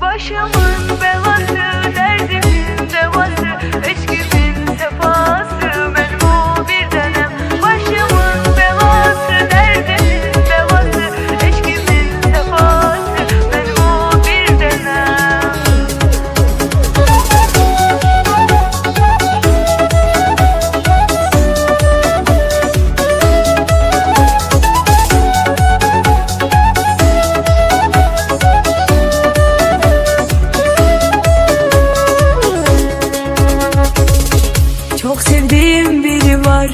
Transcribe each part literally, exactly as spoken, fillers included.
Başımın belası, derdimin devası, eşkimin sefası, benim o bir tanem. Başımın belası, derdimin devası, eşkimin sefası, benim o bir tanem. Çok sevdiğim biri var,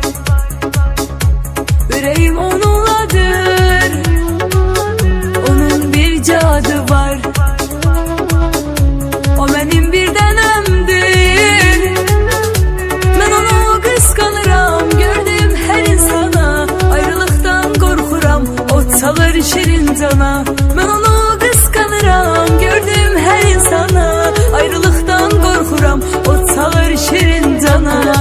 yüreğim onunladır. Onun bir cadı var, o benim bir tanemdir. Ben onu kıskanıram, gördüm her insana. Ayrılıktan korkuram, ot salır şirin cana. Ben onu kıskanıram, gördüm her insana. Ayrılıktan korkuram, ot salır şirin cana.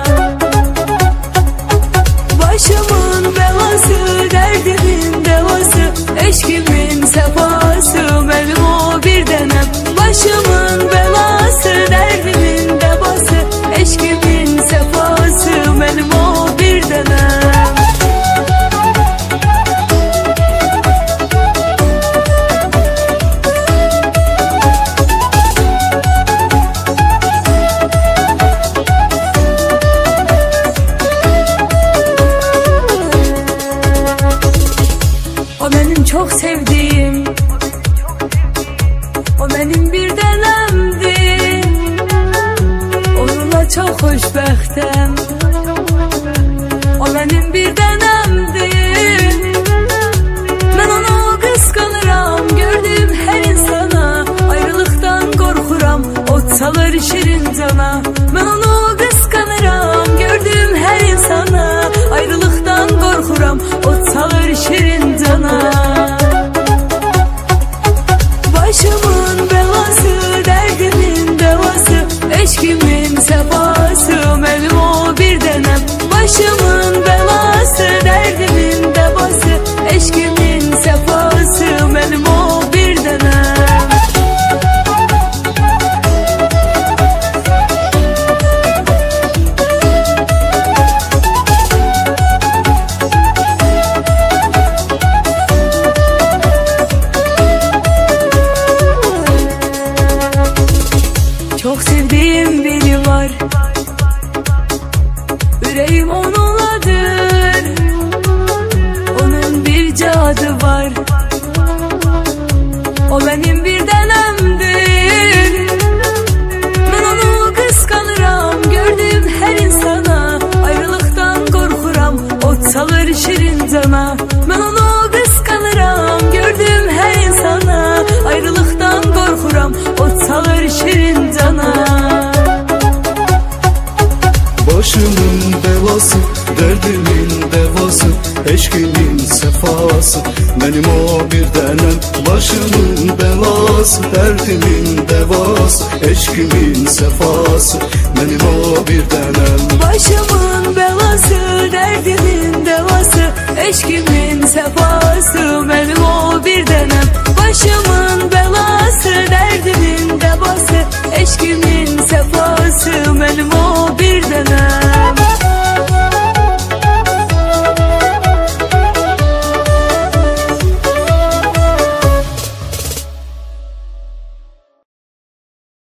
Başımın belası, derdimin devası, eşkimin sefası, benim o bir tanem. Başımın belası, derdimin devası, eşkimin sefası, benim o bir tanem. O benim çok sevdiğim, o benim bir tanemdi. Onunla çok hoşbəxtəm, o benim bir tanemdi. Ben onu kıskanıram, gördüm her insana. Ayrılıktan korkuram, ot salır şirin cana. Ben onu kıskanıram, gördüm her insana. Ayrılıktan korkuram, ot salır şirin cana. Başımın belası, derdimin devası, eşkimin sefası, benim o bir tanem. Başımın belası, derdimin devası, eşkimin sefası, benim o bir tanem. Çok sevdiğim biri var, yüreğim onunladır. Onun bir cadı var, o benim bir tanemdir. Ben onu kıskanıram, gördüm her insana. Ayrılıktan korkuram, ot salır şirin cana. Ben onu kıskanıram, gördüm her insana. Ayrılıktan korkuram, ot salır şirin cana. Başımın belası, derdimin devası, eşkimin sefası, benim o bir tanem. Başımın belası, derdimin devası, eşkimin sefası, benim o bir tanem. Başımın belası, derdimin devası, eşkimin sefası, benim o bir tanem.